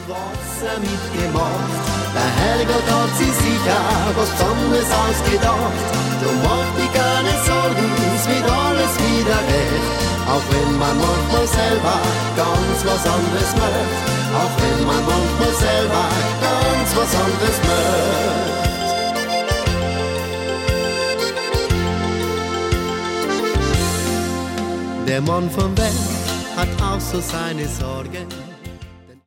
Wasser mitgemacht. Der Herrgott hat sich sicher was Besonderes ausgedacht. Drum macht die keine Sorgen, es wird alles wieder recht. Auch wenn man manchmal selber ganz was anderes möchte. Auch wenn man manchmal selber ganz was anderes möchte. Der Mann vom Weg hat auch so seine Sorgen.